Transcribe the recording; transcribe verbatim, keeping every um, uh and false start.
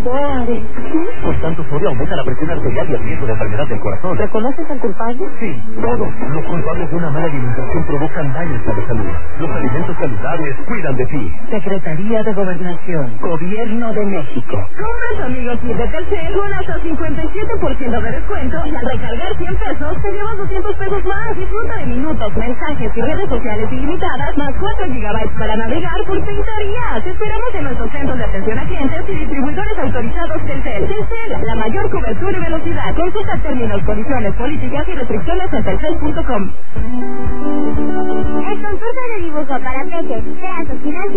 Suárez. Por tanto sodio aumenta la presión arterial y el riesgo de enfermedad del corazón. ¿Reconoces al culpable? Sí, todos los culpables de una mala alimentación provocan daños a la salud. Los alimentos saludables cuidan de ti. Secretaría de Gobernación, Gobierno de México. Compras amigos y de Telcel con hasta cincuenta y siete por ciento de descuento y al recargar cien pesos te llevas doscientos pesos más. Disfruta de minutos, mensajes y redes sociales ilimitadas más cuatro gigabytes para navegar por treinta días. Te esperamos en nuestros centros de atención a clientes y distribuidores autorizados Telcel. Telcel, la mayor cobertura y velocidad. Consulta términos, condiciones, políticas y restricciones en telcel punto com. El concurso de dibujo para peques, trazos y